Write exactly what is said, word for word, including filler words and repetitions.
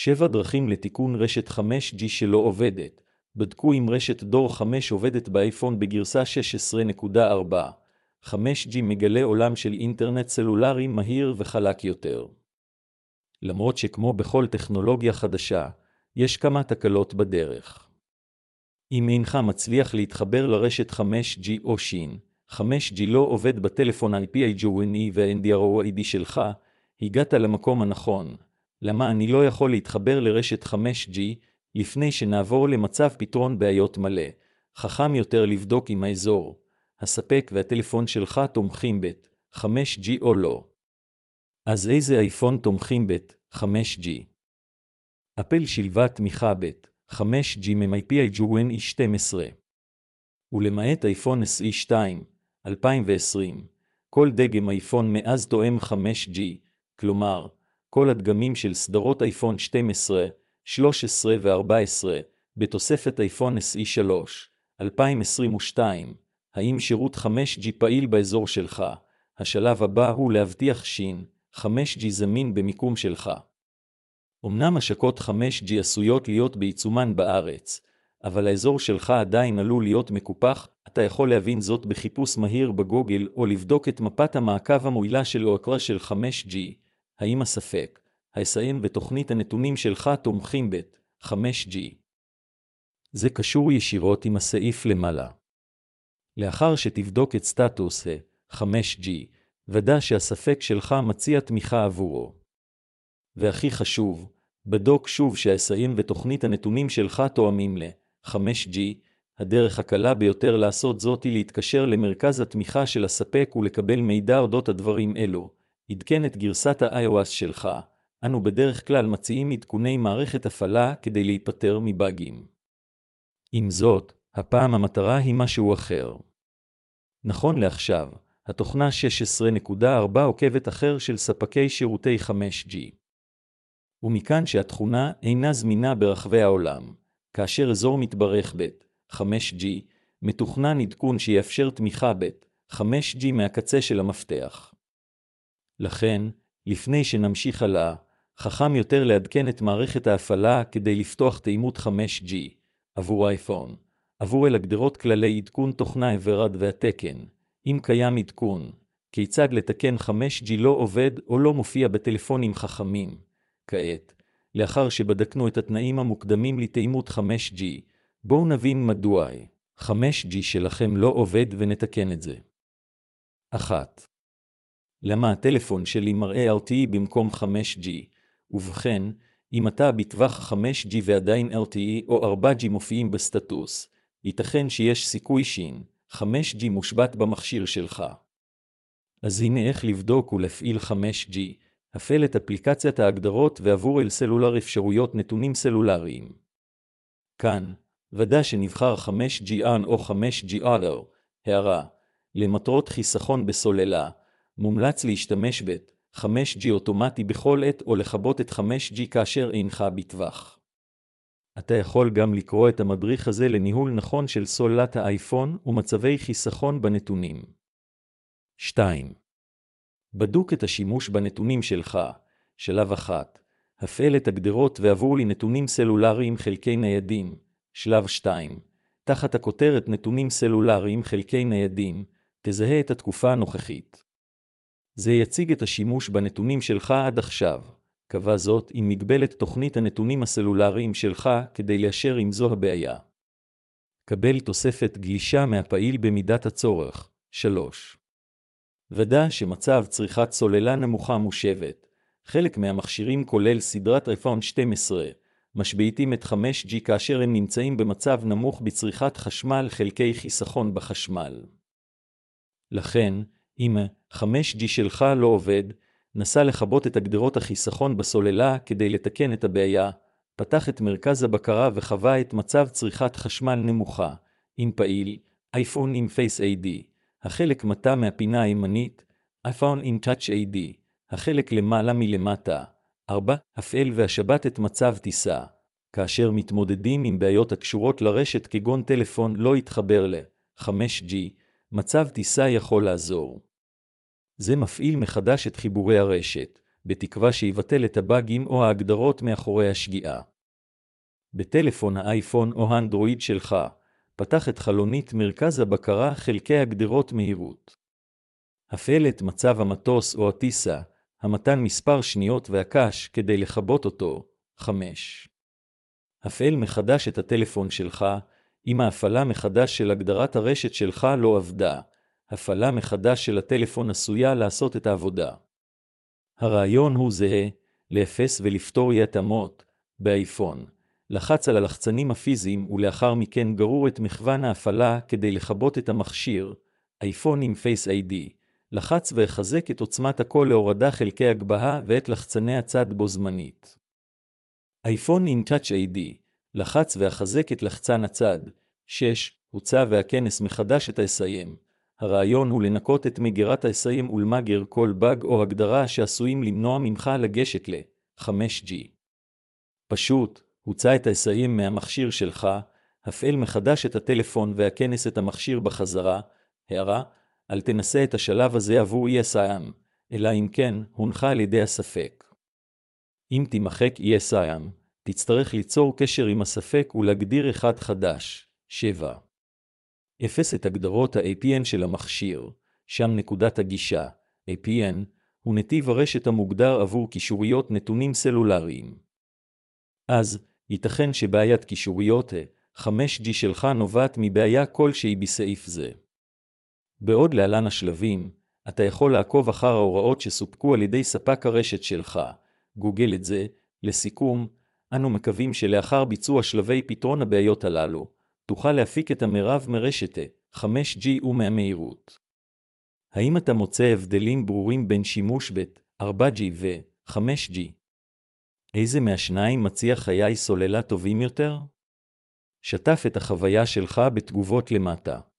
שבע דרכים לתיקון רשת חמש ג'י שלא עובדת. בדקו אם רשת דור חמש עובדת באייפון בגרסה שש עשרה נקודה ארבע. חמש ג'י מגלה עולם של אינטרנט סלולרי מהיר וחלק יותר. למרות שכמו בכל טכנולוגיה חדשה, יש כמה תקלות בדרך. אם אינך מצליח להתחבר לרשת חמש ג'י או שין, חמש ג'י לא עובד בטלפון איי פי ג'י ו-אן די אר או איי די שלך, הגעת למקום הנכון. למה אני לא יכול להתחבר לרשת חמש ג'י, לפני שנעבור למצב פתרון בעיות מלא, חכם יותר לבדוק אם האזור, הספק והטלפון שלך תומכים ב-חמש ג'י או לא. אז איזה אייפון תומכים ב-חמש ג'י? אפל שילבה תמיכה ב-חמש ג'י מ-איי פי ג'י שתים עשרה. ולמעט אייפון אס אי שתיים, אלפיים ועשרים, כל דגם אייפון מאז תואם חמש ג'י, כלומר, כל הדגמים של סדרות אייפון שתים עשרה, שלוש עשרה ו-ארבע עשרה, בתוספת אייפון אס אי שלוש, אלפיים עשרים ושתיים, האם שירות חמש ג'י פעיל באזור שלך? השלב הבא הוא להבטיח שין, חמש ג'י זמין במיקום שלך. אמנם השקות חמש ג'י עשויות להיות בעיצומן בארץ, אבל האזור שלך עדיין עלול להיות מקופח. אתה יכול להבין זאת בחיפוש מהיר בגוגל או לבדוק את מפת המעקב המועילה של אוקרה של חמש ג'י. האם הספק, ההסעים ותוכנית הנתונים שלך תומכים ב-חמש ג'י? זה קשור ישירות עם הסעיף למעלה. לאחר שתבדוק את סטטוס ה-חמש ג'י, ודא שהספק שלך מציע תמיכה עבורו. והכי חשוב, בדוק שוב שההסעים ותוכנית הנתונים שלך תואמים ל-חמש ג'י. הדרך הקלה ביותר לעשות זאת היא להתקשר למרכז התמיכה של הספק ולקבל מידע אודות הדברים אלו. עדכן את גרסת ה-iOS שלך. אנו בדרך כלל מציעים עדכוני מערכת הפעלה כדי להיפטר מבאגים. עם זאת, הפעם המטרה היא משהו אחר. נכון לעכשיו, התוכנה שש עשרה נקודה ארבע עוקבת אחר של ספקי שירותי חמש ג'י. ומכאן שהתכונה אינה זמינה ברחבי העולם, כאשר אזור מתברך ב-חמש ג'י, מתוכנן עדכון שיאפשר תמיכה ב-חמש ג'י מהקצה של המפתח. לכן, לפני שנמשיך הלאה, חכם יותר לעדכן את מערכת ההפעלה כדי לפתוח תאימות חמש ג'י עבור האייפון, עבור אל הגדרות כללי עדכון תוכנה העברד והתקן. אם קיים עדכון, כיצד לתקן חמש ג'י לא עובד או לא מופיע בטלפונים חכמים. כעת, לאחר שבדקנו את התנאים המוקדמים לתאימות חמש ג'י, בואו נבין מדוע חמש ג'י שלכם לא עובד ונתקן את זה. אחת. למה הטלפון שלי מראה אל טי אי במקום חמש ג'י? ובכן, אם אתה בטווח חמש ג'י ועדיין אל טי אי או ארבע ג'י מופיעים בסטטוס, ייתכן שיש סיכוי שין, חמש ג'י מושבת במכשיר שלך. אז הנה איך לבדוק ולהפעיל חמש ג'י. הפעל את אפליקציית ההגדרות ועבור אל סלולר אפשרויות נתונים סלולריים. כאן, ודא שנבחר חמש ג'י און או חמש ג'י Other. הערה, למטרות חיסכון בסוללה, מומלץ להשתמש ב-חמש ג'י אוטומטי בכל עת או לכבות את חמש ג'י כאשר אינך בטווח. אתה יכול גם לקרוא את המדריך הזה לניהול נכון של סוללת האייפון ומצבי חיסכון בנתונים. שתיים. בדוק את השימוש בנתונים שלך. שלב אחת. הפעל את הגדרות ועבור לי נתונים סלולריים חלקי ניידים. שלב שתיים. תחת הכותרת נתונים סלולריים חלקי ניידים, תזהה את התקופה הנוכחית. זה יציג את השימוש בנתונים שלך עד עכשיו. קבע זאת עם מגבלת תוכנית הנתונים הסלולריים שלך כדי לאשר אם זו הבעיה. קבל תוספת גלישה מהפעיל במידת הצורך. שלוש. ודא שמצב צריכת סוללה נמוכה מושבת. חלק מהמכשירים כולל סדרת אייפון שתים עשרה, משביתים את חמש ג'י כאשר הם נמצאים במצב נמוך בצריכת חשמל חלקי חיסכון בחשמל. לכן, אם חמש ג'י שלך לא עובד, נסה לכבות את הגדרות החיסכון בסוללה כדי לתקן את הבעיה, פתח את מרכז הבקרה וחווה את מצב צריכת חשמל נמוכה. אם פעיל, אייפון עם Face איי די. החלק מטה מהפינה הימנית, אייפון עם Touch איי די, החלק למעלה מלמטה. ארבע. הפעל והשבת את מצב טיסה. כאשר מתמודדים עם בעיות הקשורות לרשת כגון טלפון לא יתחבר ל-חמש ג'י, מצב טיסה יכול לעזור. זה מפעיל מחדש את חיבורי הרשת, בתקווה שיבטל את הבאגים או ההגדרות מאחורי השגיאה. בטלפון האייפון או האנדרואיד שלך, פתח את חלונית מרכז הבקרה חלקי הגדרות מהירות. הפעל את מצב המטוס או הטיסה, המתן מספר שניות והקש כדי לכבות אותו. חמש. הפעל מחדש את הטלפון שלך, אם ההפעלה מחדש של הגדרת הרשת שלך לא עבדה. הפעלה מחדש של הטלפון עשויה לעשות את העבודה. הרעיון הוא זהה, לאפס ולפתור אי התאמות. באייפון, לחץ על הלחצנים הפיזיים ולאחר מכן גרור את מכוון ההפעלה כדי לכבות את המכשיר. אייפון עם Face איי די, לחץ והחזק את עוצמת הקול להורדה חלקי הגבהה ואת לחצני הצד בו זמנית. אייפון עם Touch איי די, לחץ והחזק את לחצן הצד. שש. הוצא והכנס מחדש את ה-אס איי אם. הרעיון הוא לנקות את מגירת ה-אס איי אם ולמגר כל באג או הגדרה שעשויים למנוע ממך לגשת ל-חמש ג'י. פשוט, הוצא את ה-אס איי אם מהמכשיר שלך, הפעל מחדש את הטלפון והכנס את המכשיר בחזרה. הערה, אל תנסה את השלב הזה עבור אי אס איי אם, אלא אם כן, הונחה על ידי הספק. אם תימחק אי אס איי אם, תצטרך ליצור קשר עם הספק ולהגדיר אחד חדש. שבע. אפס את הגדרות ה-איי פי אן של המכשיר, שם נקודת הגישה, איי פי אן, הוא נתיב הרשת המוגדר עבור קישוריות נתונים סלולריים. אז, ייתכן שבעיית קישוריות חמש ג'י שלך נובעת מבעיה כלשהי בסעיף זה. בעוד להלן השלבים, אתה יכול לעקוב אחר ההוראות שסופקו על ידי ספק הרשת שלך. גוגל את זה. לסיכום, אנו מקווים שלאחר ביצוע שלבי פתרון הבעיות הללו, תוכל להפיק את המרב מרשת חמש ג'י ומהמהירות. האם אתה מוצא הבדלים ברורים בין שימוש ב-ארבע ג'י ו-חמש ג'י? איזה מהשניים מציע חיי סוללה טובים יותר? שתף את החוויה שלך בתגובות למטה.